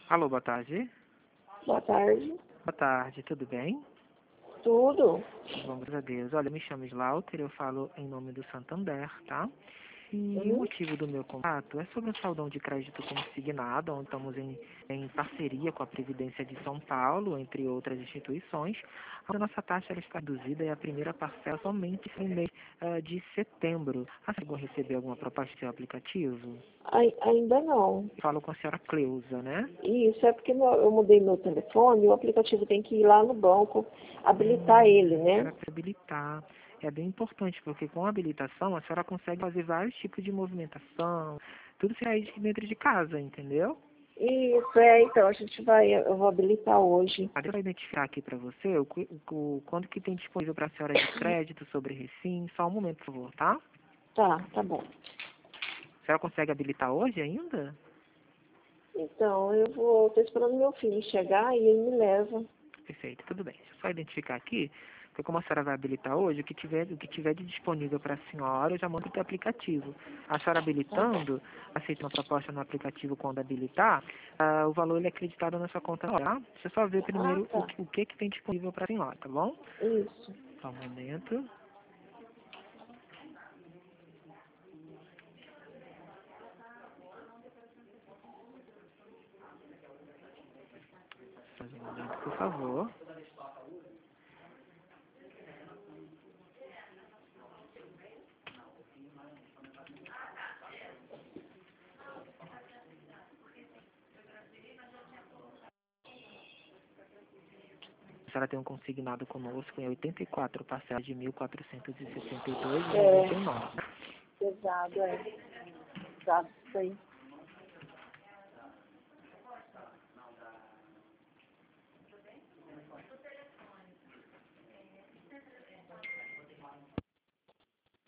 Alô, boa tarde. Boa tarde. Boa tarde, tudo bem? Tudo? Bom, graças a Deus. Olha, eu me chamo Slaughter, eu falo em nome do Santander, tá? E o Uhum. motivo do meu contato é sobre um saldão de crédito consignado, onde estamos em parceria com a Previdência de São Paulo, entre outras instituições. A nossa taxa ela está reduzida e a primeira parcela somente no mês de setembro. A senhora vai receber alguma proposta do seu aplicativo? Ainda não. Falo com a senhora Cleusa, né? Isso é porque eu mudei meu telefone, o aplicativo tem que ir lá no banco, habilitar ele, A né? senhora precisa habilitar. É bem importante, porque com a habilitação a senhora consegue fazer vários tipos de movimentação, tudo sai de dentro de casa, entendeu? Isso, então eu vou habilitar hoje. Deixa eu identificar aqui para você quanto que tem disponível para a senhora de crédito sobre Recim. Só um momento, por favor, tá? Tá bom. A senhora consegue habilitar hoje ainda? Então, tô esperando meu filho chegar e ele me leva. Perfeito, tudo bem. Deixa eu só identificar aqui, porque como a senhora vai habilitar hoje, o que tiver de disponível para a senhora, eu já mando para o aplicativo. A senhora Tá bom. habilitando, aceita uma proposta no aplicativo quando habilitar, o valor ele é acreditado na sua conta, tá? Deixa eu só ver primeiro Tá. o que tem disponível para a senhora, tá bom? Isso. Só um momento. Só um momento, por favor. A senhora tem um consignado conosco em 84 parcelas de 1.462,99. Pesado, pesado isso aí.